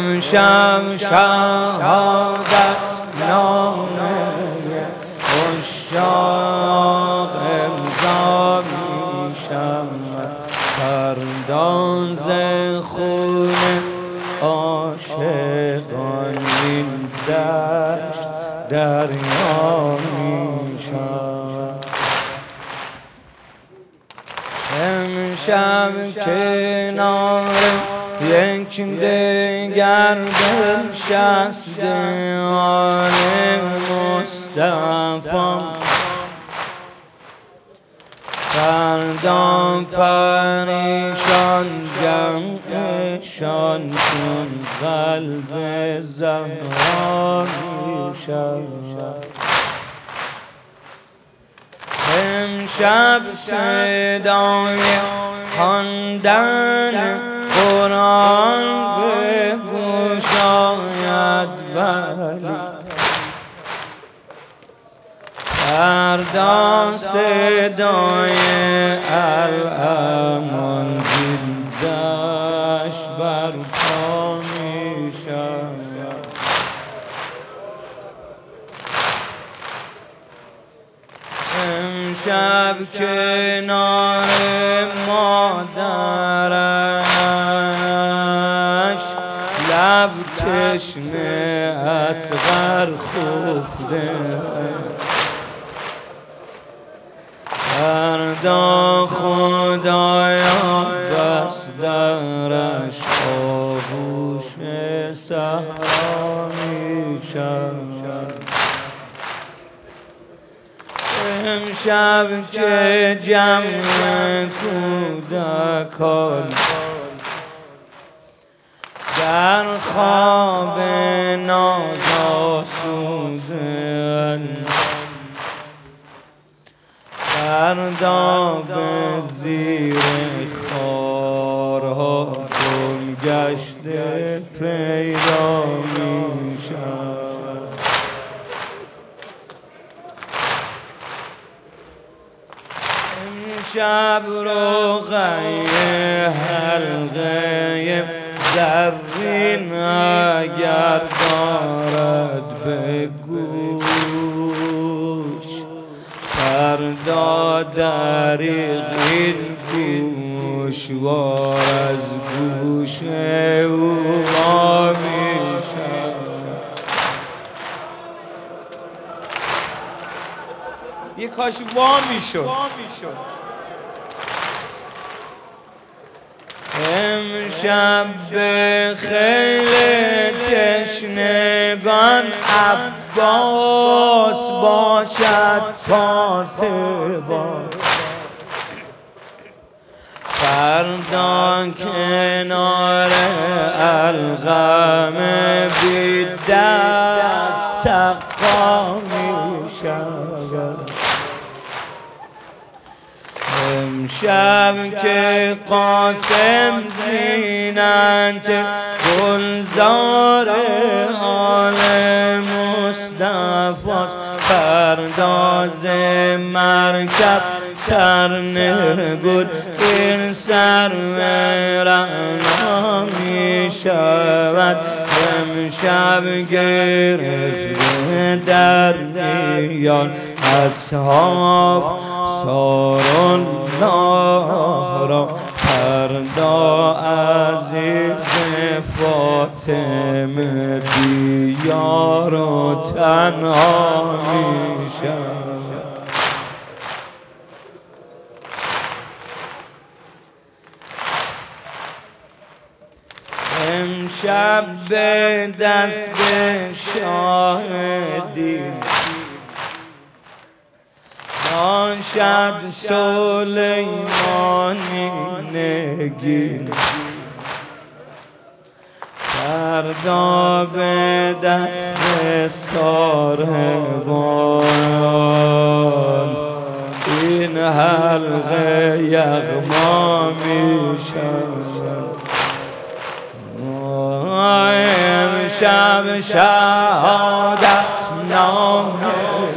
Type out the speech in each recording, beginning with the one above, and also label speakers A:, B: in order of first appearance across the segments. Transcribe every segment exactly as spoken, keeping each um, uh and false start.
A: امشب شهادت نامه عشاق امضا میشود، پرداز خون عاشقان این دشت دریا میشود. امشب کنار یک دگر بنشسته آل مصطفی، فردا پریشان جمعشان چون قلب زهرا میشود. امشب صدای خواندن قرآن به گوش آید، ولی فردا صدای الامان زندش برپا میشود. امشب کنار مادرش لب تشنه اصغر خفته، فردا خدایا بس درش آغوش صحرا میشود. امشب که جمع کودکان در خواب ناز آسودند، فردا به زیر خارها گم گشته پیدا میشود. امشب رقیه حلقه زرین اگر دارد به گوش، فردا دریغ این گوشوار از گوش او وا میشود. یه کاش وا میشد. امشب به خیل تشنگان عباس باشد پاسبان، فردا کنار القم بی دست سقا میشود. امشب که قاسم زینت گلزار آل مصطفی، پرداز مرکب سرنگون این سر رعنا می شود. امشب گرفته در میان اصحاب سارالله را، فردا عزیز فاطمه بیار و تنها می شود. امشب به دست شاهدین باشد سلیمانی نگین، فردا به دست ساربان این حلقه یغما می شود. امشب شهادت نامه،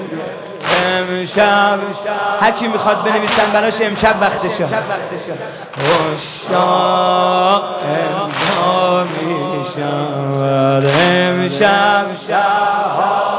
A: امشب هر کی میخواد بنویسن براش امشب وقتشه. عشاق امضا میشود. شد امشب شهادت